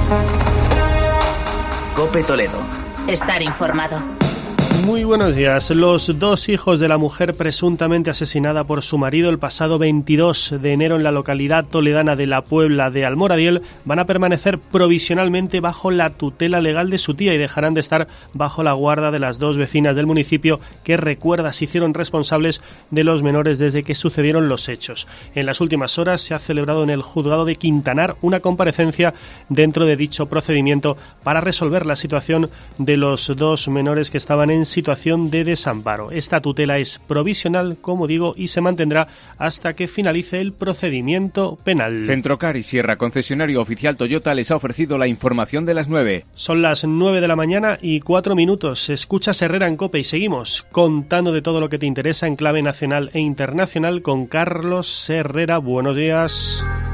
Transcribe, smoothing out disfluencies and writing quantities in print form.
COPE Toledo. Estar informado. Muy buenos días. Los dos hijos de la mujer presuntamente asesinada por su marido el pasado 22 de enero en la localidad toledana de La Puebla de Almoradiel van a permanecer provisionalmente bajo la tutela legal de su tía y dejarán de estar bajo la guarda de las dos vecinas del municipio que, recuerda, se hicieron responsables de los menores desde que sucedieron los hechos. En las últimas horas se ha celebrado en el juzgado de Quintanar una comparecencia dentro de dicho procedimiento para resolver la situación de los dos menores que estaban en situación de desamparo. Esta tutela es provisional, como digo, y se mantendrá hasta que finalice el procedimiento penal. Centrocar y Sierra, concesionario oficial Toyota, les ha ofrecido la información de las 9. Son las 9 de la mañana y 4 minutos. Escuchas Herrera en COPE y seguimos contando de todo lo que te interesa en clave nacional e internacional con Carlos Herrera. Buenos días.